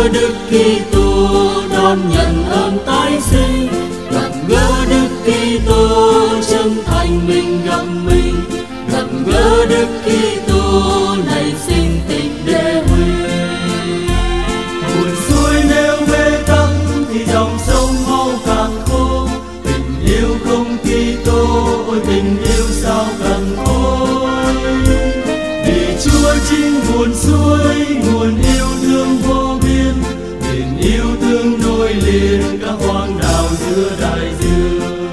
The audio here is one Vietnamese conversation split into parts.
Đức Kitô, đón nhận ơn tái sinh, gặp gỡ Đức Kitô, chân thành mình gặp mình, gặp gỡ Đức Kitô, nảy sinh tình đệ huy. Buồn xuôi nếu bế tắc thì dòng sông mau càng khô, tình yêu không Kitô, ôi tình yêu sao càng khôi. Vì Chúa chính nguồn suối, nguồn yêu thương vô biên, tình yêu thương nối liền các hoang đảo giữa đại dương.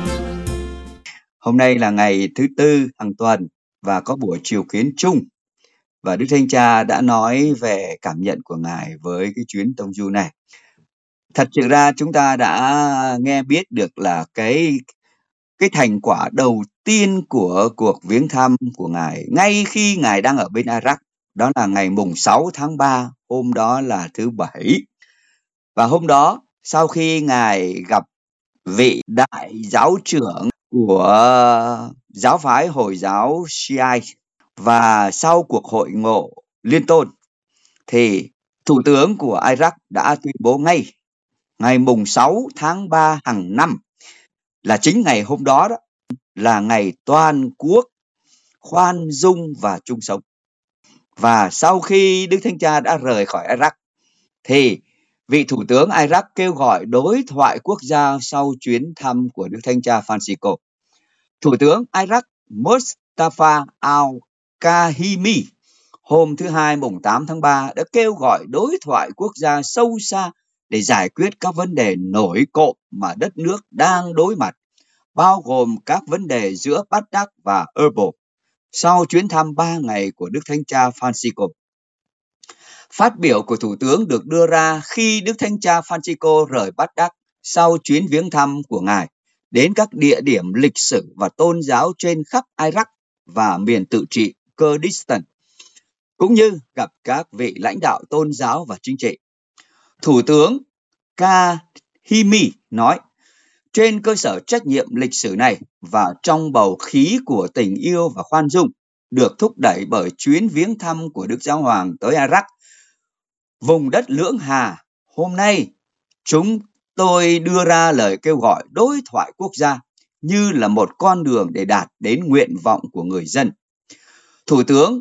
Hôm nay là ngày thứ Tư hàng tuần và có buổi chiều kiến chung. Và Đức Thánh Cha đã nói về cảm nhận của Ngài với cái chuyến tông du này. Thật sự ra chúng ta đã nghe biết được là cái thành quả đầu tiên của cuộc viếng thăm của Ngài ngay khi Ngài đang ở bên Iraq. Đó là ngày mùng 6 tháng 3, hôm đó là thứ Bảy. Và hôm đó, sau khi Ngài gặp vị đại giáo trưởng của giáo phái Hồi giáo Shiite và sau cuộc hội ngộ liên tôn, thì Thủ tướng của Iraq đã tuyên bố ngay ngày mùng 6 tháng 3 hàng năm, là chính ngày hôm đó đó là ngày toàn quốc khoan dung và chung sống. Và sau khi Đức Thánh Cha đã rời khỏi Iraq thì vị Thủ tướng Iraq kêu gọi đối thoại quốc gia sau chuyến thăm của Đức Thánh Cha Francisco. Thủ tướng Iraq Mustafa al-Kahimi hôm thứ Hai mùng 8 tháng 3 đã kêu gọi đối thoại quốc gia sâu xa để giải quyết các vấn đề nổi cộm mà đất nước đang đối mặt, bao gồm các vấn đề giữa Baghdad và Erbil sau chuyến thăm 3 ngày của Đức Thánh Cha Francisco. Phát biểu của Thủ tướng được đưa ra khi Đức Thánh Cha Francisco rời Baghdad sau chuyến viếng thăm của Ngài đến các địa điểm lịch sử và tôn giáo trên khắp Iraq và miền tự trị Kurdistan, cũng như gặp các vị lãnh đạo tôn giáo và chính trị. Thủ tướng Kahimi nói, trên cơ sở trách nhiệm lịch sử này và trong bầu khí của tình yêu và khoan dung được thúc đẩy bởi chuyến viếng thăm của Đức Giáo Hoàng tới Iraq, vùng đất lưỡng hà, hôm nay chúng tôi đưa ra lời kêu gọi đối thoại quốc gia như là một con đường để đạt đến nguyện vọng của người dân. Thủ tướng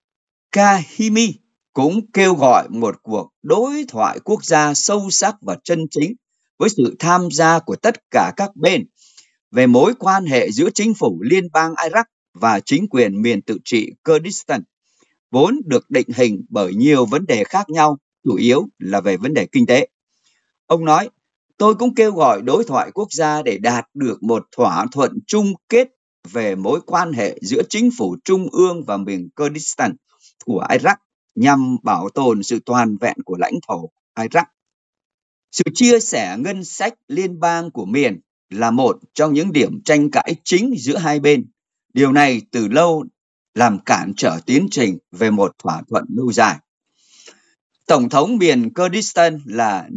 Kahimi cũng kêu gọi một cuộc đối thoại quốc gia sâu sắc và chân chính với sự tham gia của tất cả các bên về mối quan hệ giữa chính phủ liên bang Iraq và chính quyền miền tự trị Kurdistan, vốn được định hình bởi nhiều vấn đề khác nhau, chủ yếu là về vấn đề kinh tế. Ông nói, tôi cũng kêu gọi đối thoại quốc gia để đạt được một thỏa thuận chung kết về mối quan hệ giữa chính phủ trung ương và miền Kurdistan của Iraq nhằm bảo tồn sự toàn vẹn của lãnh thổ Iraq. Sự chia sẻ ngân sách liên bang của miền là một trong những điểm tranh cãi chính giữa hai bên. Điều này từ lâu làm cản trở tiến trình về một thỏa thuận lâu dài. Tổng thống miền Kurdistan là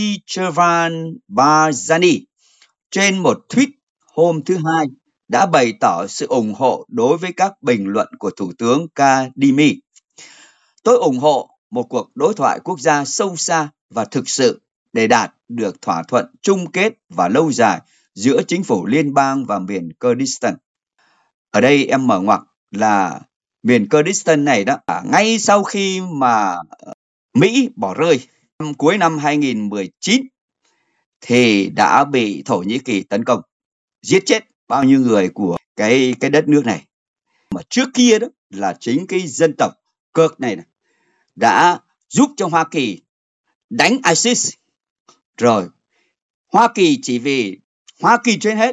Nijvan Barzani trên một tweet hôm thứ Hai đã bày tỏ sự ủng hộ đối với các bình luận của Thủ tướng Kadhimi. Tôi ủng hộ một cuộc đối thoại quốc gia sâu xa và thực sự để đạt được thỏa thuận chung kết và lâu dài giữa chính phủ liên bang và miền Kurdistan. Ở đây em mở ngoặc là miền Kurdistan này đó, ngay sau khi mà Mỹ bỏ rơi cuối năm 2019 thì đã bị Thổ Nhĩ Kỳ tấn công, giết chết bao nhiêu người của cái đất nước này. Mà trước kia đó là chính cái dân tộc Kurd này đã giúp cho Hoa Kỳ đánh ISIS. Rồi Hoa Kỳ chỉ vì Hoa Kỳ trên hết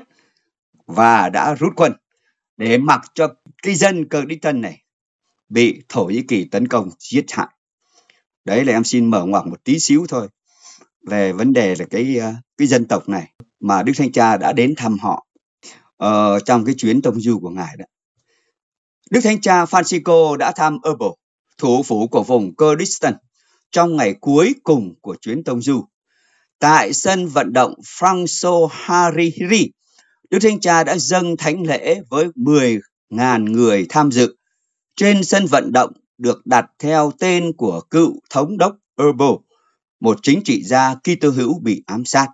và đã rút quân để mặc cho cái dân Kurdistan này bị Thổ Nhĩ Kỳ tấn công giết hại. Đấy là em xin mở ngoặc một tí xíu thôi về vấn đề là cái dân tộc này mà Đức Thánh Cha đã đến thăm họ trong cái chuyến tông du của Ngài đó. Đức Thánh Cha Francisco đã thăm Erbil, thủ phủ của vùng Kurdistan, trong ngày cuối cùng của chuyến tông du. Tại sân vận động Franco Hariri, Đức Thánh Cha đã dâng thánh lễ với 10.000 người tham dự. Trên sân vận động được đặt theo tên của cựu thống đốc Erbil, một chính trị gia Kitô hữu bị ám sát.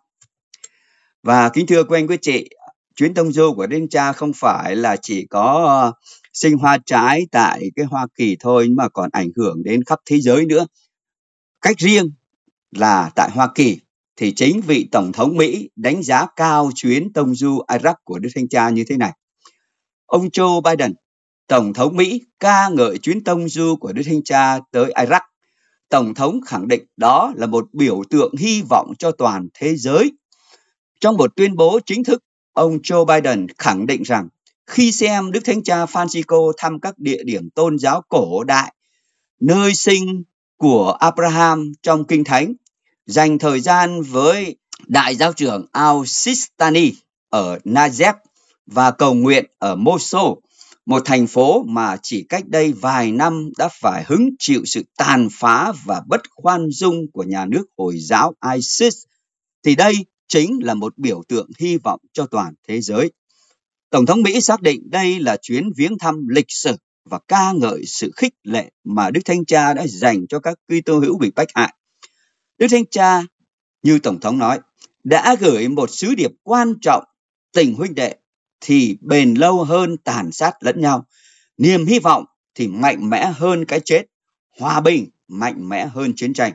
Và kính thưa quý anh quý chị, chuyến tông du của Đức Thánh Cha không phải là chỉ có sinh hoa trái tại cái Hoa Kỳ thôi, mà còn ảnh hưởng đến khắp thế giới nữa. Cách riêng là tại Hoa Kỳ thì chính vị Tổng thống Mỹ đánh giá cao chuyến tông du Iraq của Đức Thánh Cha như thế này. Ông Joe Biden, Tổng thống Mỹ, ca ngợi chuyến tông du của Đức Thánh Cha tới Iraq. Tổng thống khẳng định đó là một biểu tượng hy vọng cho toàn thế giới. Trong một tuyên bố chính thức, ông Joe Biden khẳng định rằng khi xem Đức Thánh Cha Francisco thăm các địa điểm tôn giáo cổ đại, nơi sinh của Abraham trong Kinh Thánh, dành thời gian với Đại giáo trưởng Al-Sistani ở Najaf và cầu nguyện ở Mosul, một thành phố mà chỉ cách đây vài năm đã phải hứng chịu sự tàn phá và bất khoan dung của nhà nước Hồi giáo ISIS, thì đây chính là một biểu tượng hy vọng cho toàn thế giới. Tổng thống Mỹ xác định đây là chuyến viếng thăm lịch sử và ca ngợi sự khích lệ mà Đức Thánh Cha đã dành cho các Kitô hữu bị bách hại. Đức Thánh Cha, như Tổng thống nói, đã gửi một sứ điệp quan trọng: tình huynh đệ thì bền lâu hơn tàn sát lẫn nhau, niềm hy vọng thì mạnh mẽ hơn cái chết, hòa bình mạnh mẽ hơn chiến tranh.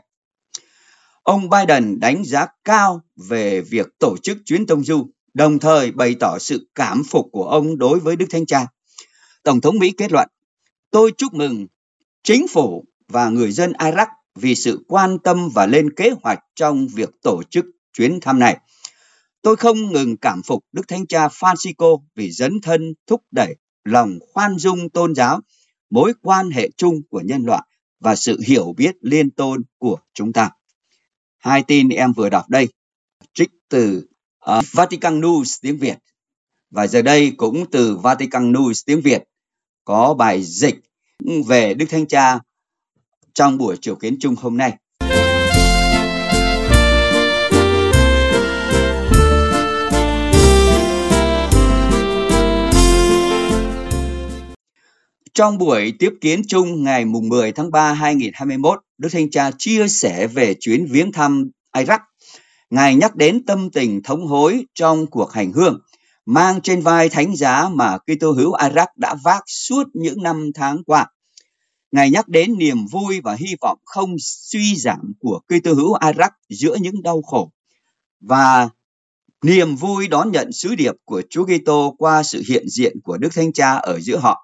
Ông Biden đánh giá cao về việc tổ chức chuyến tông du, đồng thời bày tỏ sự cảm phục của ông đối với Đức Thánh Cha. Tổng thống Mỹ kết luận: tôi chúc mừng chính phủ và người dân Iraq vì sự quan tâm và lên kế hoạch trong việc tổ chức chuyến thăm này. Tôi không ngừng cảm phục Đức Thánh Cha Francisco vì dấn thân thúc đẩy lòng khoan dung tôn giáo, mối quan hệ chung của nhân loại và sự hiểu biết liên tôn của chúng ta. Hai tin em vừa đọc đây trích từ Vatican News tiếng Việt, và giờ đây cũng từ Vatican News tiếng Việt có bài dịch về Đức Thánh Cha trong buổi chiều kiến chung hôm nay. Trong buổi tiếp kiến chung ngày 10 tháng 3 2021, Đức Thánh Cha chia sẻ về chuyến viếng thăm Iraq. Ngài nhắc đến tâm tình thống hối trong cuộc hành hương, mang trên vai thánh giá mà Kitô hữu Iraq đã vác suốt những năm tháng qua. Ngài nhắc đến niềm vui và hy vọng không suy giảm của Kitô hữu Iraq giữa những đau khổ, và niềm vui đón nhận sứ điệp của Chúa Kitô qua sự hiện diện của Đức Thánh Cha ở giữa họ.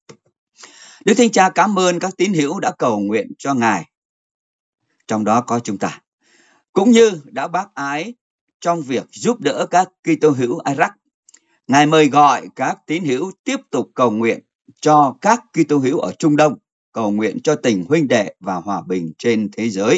Đức Thánh Cha cảm ơn các tín hữu đã cầu nguyện cho Ngài, trong đó có chúng ta, cũng như đã bác ái trong việc giúp đỡ các Kitô hữu Iraq. Ngài mời gọi các tín hữu tiếp tục cầu nguyện cho các Kitô hữu ở Trung Đông, cầu nguyện cho tình huynh đệ và hòa bình trên thế giới.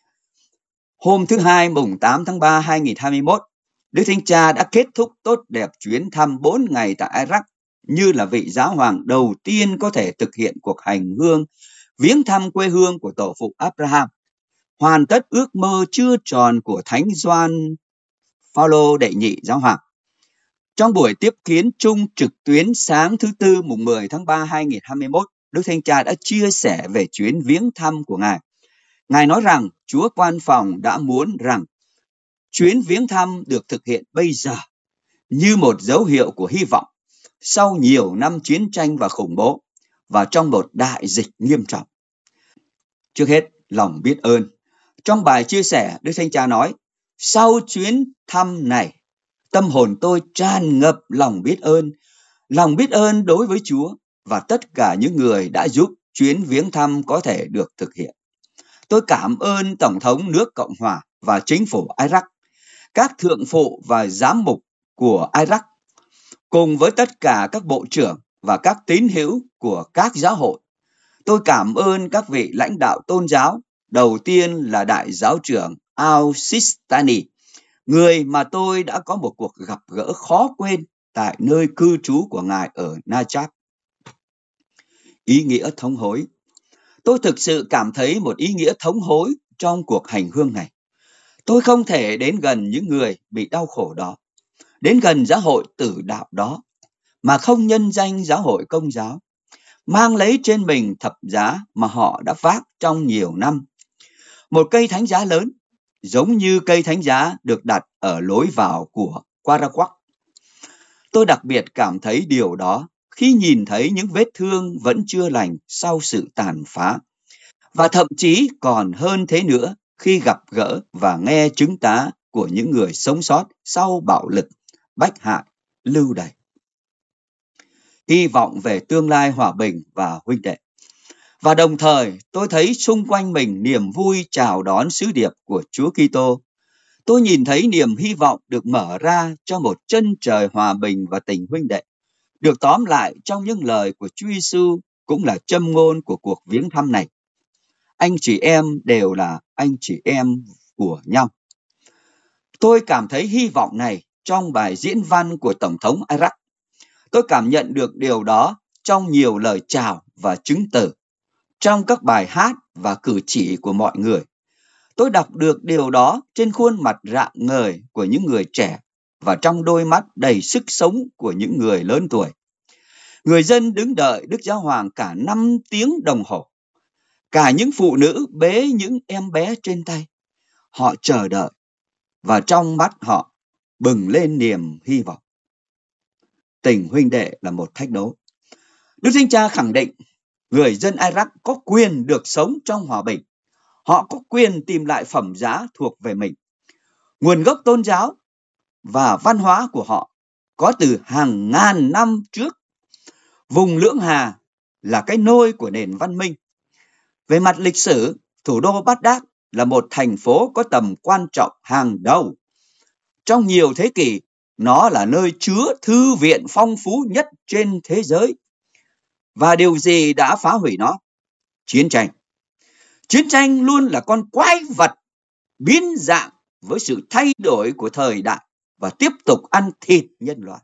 Hôm thứ Hai mùng 8 tháng 3 2021, Đức Thánh Cha đã kết thúc tốt đẹp chuyến thăm 4 ngày tại Iraq, như là vị giáo hoàng đầu tiên có thể thực hiện cuộc hành hương viếng thăm quê hương của tổ phụ Abraham, hoàn tất ước mơ chưa tròn của Thánh Gioan Phaolô đệ nhị giáo hoàng. Trong buổi tiếp kiến chung trực tuyến sáng thứ Tư mùng 10 tháng 3 2021, Đức Thánh Cha đã chia sẻ về chuyến viếng thăm của Ngài. Ngài nói rằng Chúa Quan Phòng đã muốn rằng chuyến viếng thăm được thực hiện bây giờ như một dấu hiệu của hy vọng sau nhiều năm chiến tranh và khủng bố, và trong một đại dịch nghiêm trọng. Trước hết, lòng biết ơn. Trong bài chia sẻ, Đức Thánh Cha nói: sau chuyến thăm này, tâm hồn tôi tràn ngập lòng biết ơn đối với Chúa và tất cả những người đã giúp chuyến viếng thăm có thể được thực hiện. Tôi cảm ơn Tổng thống nước Cộng hòa và chính phủ Iraq, các thượng phụ và giám mục của Iraq, cùng với tất cả các bộ trưởng và các tín hữu của các giáo hội. Tôi cảm ơn các vị lãnh đạo tôn giáo, đầu tiên là Đại giáo trưởng Al-Sistani, người mà tôi đã có một cuộc gặp gỡ khó quên tại nơi cư trú của Ngài ở Najaf. Ý nghĩa thống hối. Tôi thực sự cảm thấy một ý nghĩa thống hối trong cuộc hành hương này. Tôi không thể đến gần những người bị đau khổ đó, đến gần giáo hội tử đạo đó, mà không nhân danh giáo hội Công giáo, mang lấy trên mình thập giá mà họ đã vác trong nhiều năm. Một cây thánh giá lớn giống như cây thánh giá được đặt ở lối vào của Quaraquac. Tôi đặc biệt cảm thấy điều đó khi nhìn thấy những vết thương vẫn chưa lành sau sự tàn phá. Và thậm chí còn hơn thế nữa khi gặp gỡ và nghe chứng tá của những người sống sót sau bạo lực, bách hại, lưu đày. Hy vọng về tương lai hòa bình và huynh đệ. Và đồng thời tôi thấy xung quanh mình niềm vui chào đón sứ điệp của Chúa Kitô. Tôi nhìn thấy niềm hy vọng được mở ra cho một chân trời hòa bình và tình huynh đệ, được tóm lại trong những lời của Chúa Giêsu, cũng là châm ngôn của cuộc viếng thăm này. Anh chị em đều là anh chị em của nhau. Tôi cảm thấy hy vọng này trong bài diễn văn của Tổng thống Iraq. Tôi cảm nhận được điều đó trong nhiều lời chào và chứng từ, trong các bài hát và cử chỉ của mọi người. Tôi đọc được điều đó trên khuôn mặt rạng ngời của những người trẻ và trong đôi mắt đầy sức sống của những người lớn tuổi. Người dân đứng đợi Đức Giáo Hoàng cả 5 tiếng đồng hồ. Cả những phụ nữ bế những em bé trên tay. Họ chờ đợi và trong mắt họ bừng lên niềm hy vọng. Tình huynh đệ là một thách đố. Đức Thánh Cha khẳng định người dân Iraq có quyền được sống trong hòa bình. Họ có quyền tìm lại phẩm giá thuộc về mình. Nguồn gốc tôn giáo và văn hóa của họ có từ hàng ngàn năm trước. Vùng Lưỡng Hà là cái nôi của nền văn minh. Về mặt lịch sử, thủ đô Baghdad là một thành phố có tầm quan trọng hàng đầu. Trong nhiều thế kỷ, nó là nơi chứa thư viện phong phú nhất trên thế giới. Và điều gì đã phá hủy nó? Chiến tranh. Chiến tranh luôn là con quái vật biến dạng với sự thay đổi của thời đại và tiếp tục ăn thịt nhân loại.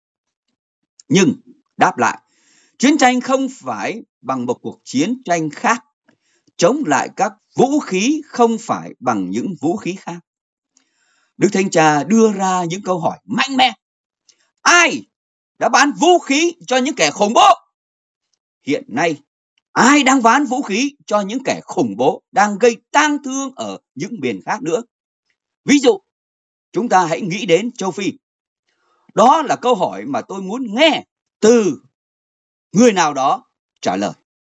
Nhưng, đáp lại, chiến tranh không phải bằng một cuộc chiến tranh khác. Chống lại các vũ khí không phải bằng những vũ khí khác. Đức Thánh Cha đưa ra những câu hỏi mạnh mẽ. Ai đã bán vũ khí cho những kẻ khủng bố? Hiện nay, ai đang bán vũ khí cho những kẻ khủng bố đang gây tang thương ở những miền khác nữa? Ví dụ, chúng ta hãy nghĩ đến châu Phi. Đó là câu hỏi mà tôi muốn nghe từ người nào đó trả lời.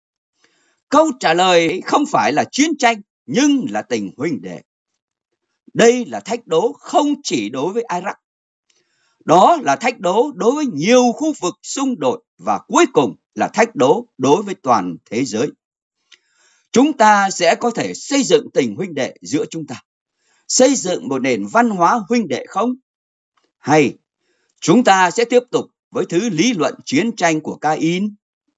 Câu trả lời không phải là chiến tranh, nhưng là tình huynh đệ. Đây là thách đố không chỉ đối với Iraq. Đó là thách đố đối với nhiều khu vực xung đột và cuối cùng là thách đố đối với toàn thế giới. Chúng ta sẽ có thể xây dựng tình huynh đệ giữa chúng ta, xây dựng một nền văn hóa huynh đệ không? Hay chúng ta sẽ tiếp tục với thứ lý luận chiến tranh của Cain?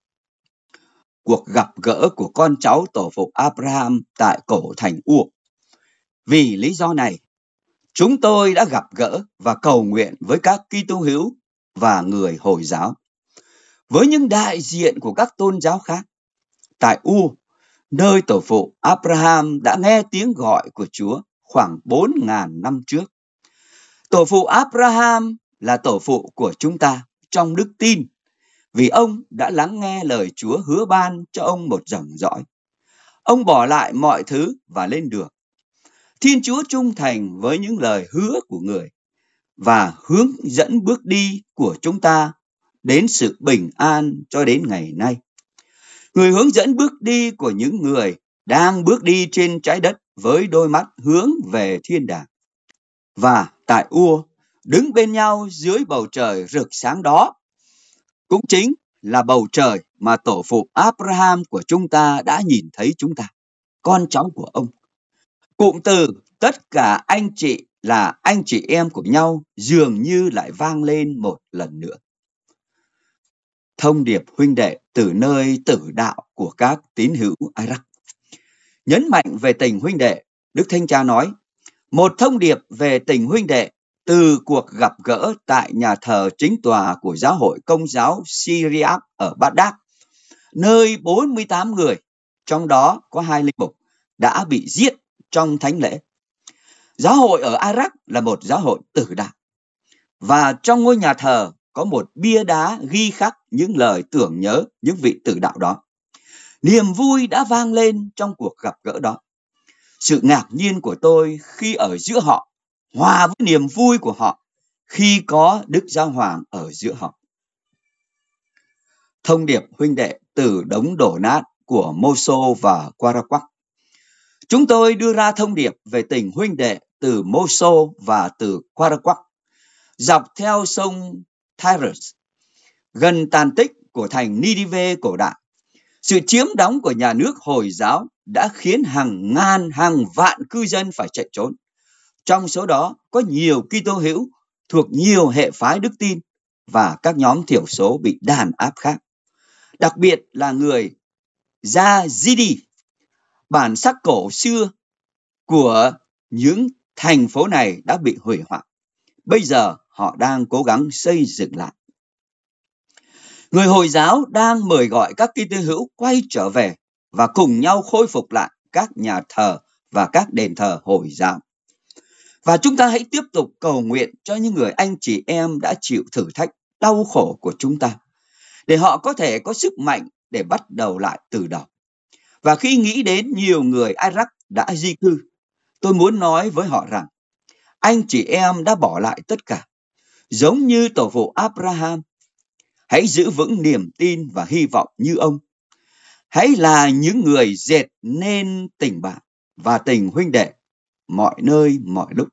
Cuộc gặp gỡ của con cháu tổ phụ Abraham tại cổ thành Ur. Vì lý do này, chúng tôi đã gặp gỡ và cầu nguyện với các Kitô hữu và người Hồi giáo, với những đại diện của các tôn giáo khác. Tại Ur, nơi tổ phụ Abraham đã nghe tiếng gọi của Chúa khoảng 4.000 năm trước. Tổ phụ Abraham là tổ phụ của chúng ta trong đức tin, vì ông đã lắng nghe lời Chúa hứa ban cho ông một dòng dõi. Ông bỏ lại mọi thứ và lên đường. Thiên Chúa trung thành với những lời hứa của người và hướng dẫn bước đi của chúng ta đến sự bình an cho đến ngày nay. Người hướng dẫn bước đi của những người đang bước đi trên trái đất với đôi mắt hướng về thiên đàng. Và tại Ur, đứng bên nhau dưới bầu trời rực sáng đó, cũng chính là bầu trời mà tổ phụ Abraham của chúng ta đã nhìn thấy chúng ta, con cháu của ông. Cụm từ tất cả anh chị là anh chị em của nhau dường như lại vang lên một lần nữa. Thông điệp huynh đệ từ nơi tử đạo của các tín hữu Iraq. Nhấn mạnh về tình huynh đệ, Đức Thánh Cha nói, một thông điệp về tình huynh đệ từ cuộc gặp gỡ tại nhà thờ chính tòa của giáo hội Công giáo Syria ở Baghdad, nơi 48 người, trong đó có 2 linh mục, đã bị giết trong thánh lễ. Giáo hội ở Iraq là một giáo hội tử đạo, và trong ngôi nhà thờ có một bia đá ghi khắc những lời tưởng nhớ những vị tử đạo đó. Niềm vui đã vang lên trong cuộc gặp gỡ đó. Sự ngạc nhiên của tôi khi ở giữa họ hòa với niềm vui của họ khi có Đức Giáo Hoàng ở giữa họ. Thông điệp huynh đệ từ đống đổ nát của Mosul và Quaraqua. Chúng tôi đưa ra thông điệp về tình huynh đệ từ Mosul và từ Quaraqua, dọc theo sông Tigris, gần tàn tích của thành Ninive cổ đại. Sự chiếm đóng của nhà nước Hồi giáo đã khiến hàng ngàn hàng vạn cư dân phải chạy trốn. Trong số đó có nhiều Kitô hữu thuộc nhiều hệ phái đức tin và các nhóm thiểu số bị đàn áp khác. Đặc biệt là người Yazidi, bản sắc cổ xưa của những thành phố này đã bị hủy hoại. Bây giờ họ đang cố gắng xây dựng lại. Người Hồi giáo đang mời gọi các Kitô hữu quay trở về và cùng nhau khôi phục lại các nhà thờ và các đền thờ Hồi giáo. Và chúng ta hãy tiếp tục cầu nguyện cho những người anh chị em đã chịu thử thách đau khổ của chúng ta, để họ có thể có sức mạnh để bắt đầu lại từ đầu. Và khi nghĩ đến nhiều người Iraq đã di cư, tôi muốn nói với họ rằng anh chị em đã bỏ lại tất cả, giống như tổ phụ Abraham. Hãy giữ vững niềm tin và hy vọng như ông. Hãy là những người dệt nên tình bạn và tình huynh đệ mọi nơi mọi lúc.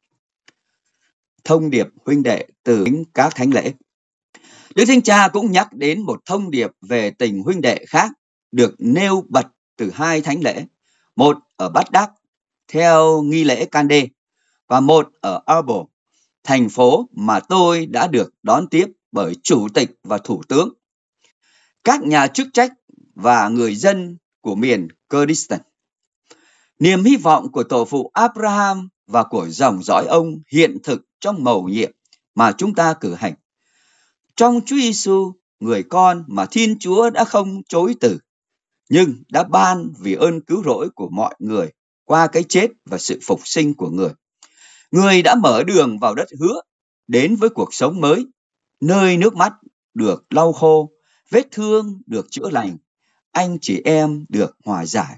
Thông điệp huynh đệ từ các thánh lễ. Đức Thánh Cha cũng nhắc đến một thông điệp về tình huynh đệ khác được nêu bật từ hai thánh lễ, một ở Baghdad theo nghi lễ Kandeh và một ở Erbil, thành phố mà tôi đã được đón tiếp bởi chủ tịch và thủ tướng, các nhà chức trách và người dân của miền Kurdistan. Niềm hy vọng của tổ phụ Abraham và của dòng dõi ông hiện thực trong mầu nhiệm mà chúng ta cử hành. Trong Chúa Giêsu, người con mà Thiên Chúa đã không chối từ, nhưng đã ban vì ơn cứu rỗi của mọi người qua cái chết và sự phục sinh của người. Người đã mở đường vào đất hứa, đến với cuộc sống mới, nơi nước mắt được lau khô, vết thương được chữa lành, anh chị em được hòa giải.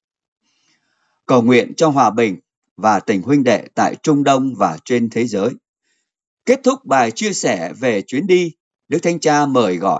Cầu nguyện cho hòa bình và tình huynh đệ tại Trung Đông và trên thế giới. Kết thúc bài chia sẻ về chuyến đi, Đức Thánh Cha mời gọi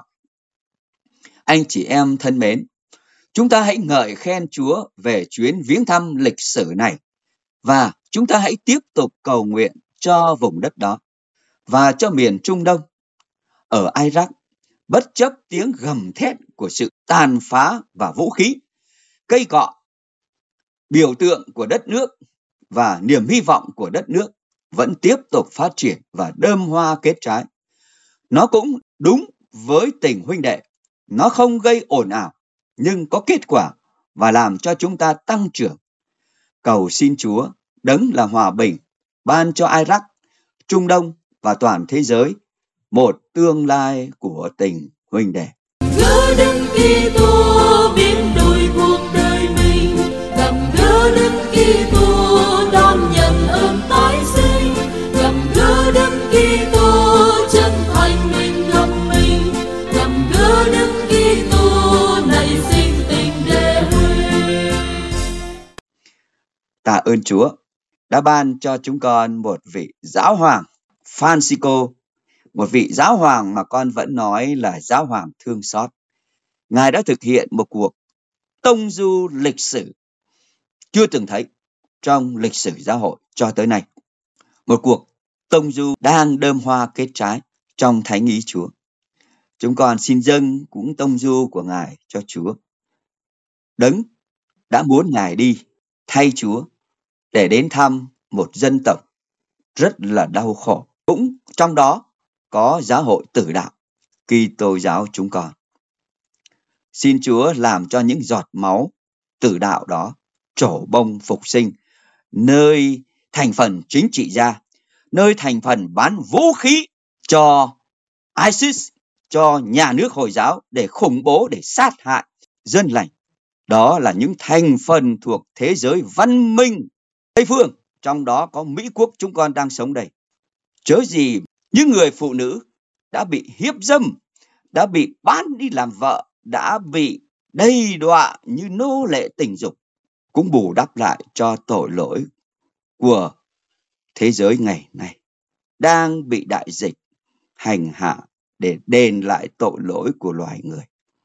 anh chị em thân mến, chúng ta hãy ngợi khen Chúa về chuyến viếng thăm lịch sử này, và chúng ta hãy tiếp tục cầu nguyện cho vùng đất đó và cho miền Trung Đông. Ở Iraq, bất chấp tiếng gầm thét của sự tàn phá và vũ khí, cây cọ, biểu tượng của đất nước và niềm hy vọng của đất nước vẫn tiếp tục phát triển và đơm hoa kết trái. Nó cũng đúng với tình huynh đệ, nó không gây ồn ào nhưng có kết quả và làm cho chúng ta tăng trưởng. Cầu xin Chúa, đấng là hòa bình, ban cho Iraq, Trung Đông và toàn thế giới một tương lai của tình huynh đệ. Gỡ Đức Kitô biến đổi cuộc đời mình, gặp gỡ Đức Kitô đón nhận ơn tái sinh, gặp gỡ Đức Kitô chân thành mình gặp mình, gặp gỡ Đức Kitô nảy sinh tình đệ huynh. Tạ ơn Chúa đã ban cho chúng con một vị giáo hoàng Francisco, một vị giáo hoàng mà con vẫn nói là giáo hoàng thương xót. Ngài đã thực hiện một cuộc tông du lịch sử chưa từng thấy trong lịch sử giáo hội cho tới nay. Một cuộc tông du đang đơm hoa kết trái trong thánh ý Chúa. Chúng con xin dâng cũng tông du của Ngài cho Chúa. Đấng đã muốn Ngài đi thay Chúa để đến thăm một dân tộc rất là đau khổ. Cũng trong đó có giáo hội tử đạo Kitô giáo chúng con. Xin Chúa làm cho những giọt máu tử đạo đó trổ bông phục sinh, nơi thành phần chính trị gia, nơi thành phần bán vũ khí cho ISIS, cho nhà nước Hồi giáo để khủng bố, để sát hại dân lành. Đó là những thành phần thuộc thế giới văn minh Tây phương, trong đó có Mỹ quốc chúng con đang sống đây. Chớ gì những người phụ nữ đã bị hiếp dâm, đã bị bán đi làm vợ, đã bị đầy đọa như nô lệ tình dục cũng bù đắp lại cho tội lỗi của thế giới ngày nay đang bị đại dịch hành hạ để đền lại tội lỗi của loài người.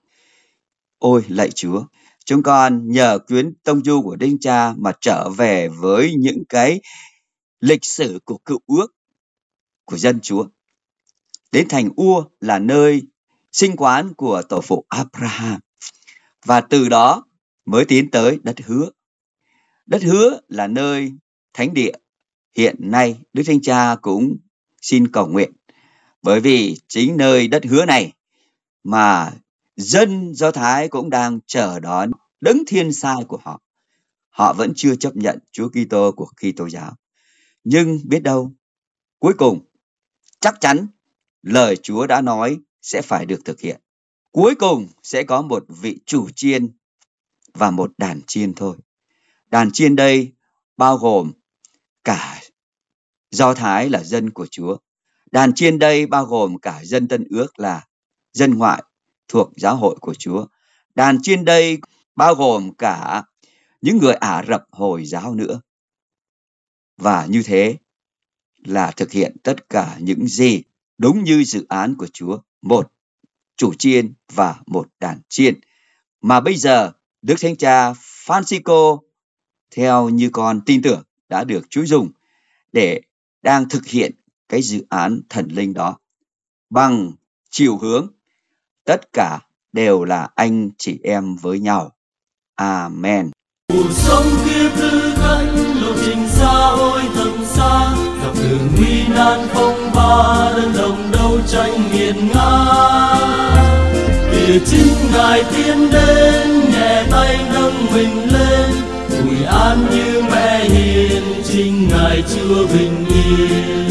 Ôi lạy Chúa, chúng con nhờ chuyến tông du của Đức Thánh Cha mà trở về với những cái lịch sử của cựu ước của dân Chúa. Đến thành Ua là nơi sinh quán của tổ phụ Abraham, và từ đó mới tiến tới đất hứa. Đất hứa là nơi thánh địa. Hiện nay Đức Thánh Cha cũng xin cầu nguyện, bởi vì chính nơi đất hứa này mà dân Do Thái cũng đang chờ đón đấng thiên sai của họ. Họ vẫn chưa chấp nhận Chúa Kitô của Kitô giáo. Nhưng biết đâu, cuối cùng chắc chắn lời Chúa đã nói sẽ phải được thực hiện. Cuối cùng sẽ có một vị chủ chiên và một đàn chiên thôi. Đàn chiên đây bao gồm cả Do Thái là dân của Chúa. Đàn chiên đây bao gồm cả dân Tân Ước là dân ngoại thuộc giáo hội của Chúa. Đàn chiên đây bao gồm cả những người Ả Rập Hồi giáo nữa. Và như thế là thực hiện tất cả những gì đúng như dự án của Chúa. Một chủ chiên và một đàn chiên. Mà bây giờ Đức Thánh Cha Francisco theo như con tin tưởng đã được Chúa dùng để đang thực hiện cái dự án thần linh đó bằng chiều hướng tất cả đều là anh chị em với nhau. Amen. Cuộc sống kia cứ gánh lộ trình xa ôi thật xa, dọc đường nguy nan phong ba đơn đồng đấu tranh nghiệt ngã. Kìa chính Ngài tiến đến, nhẹ tay nâng mình lên, ủi an như mẹ hiền, chính Ngài Chúa bình yên.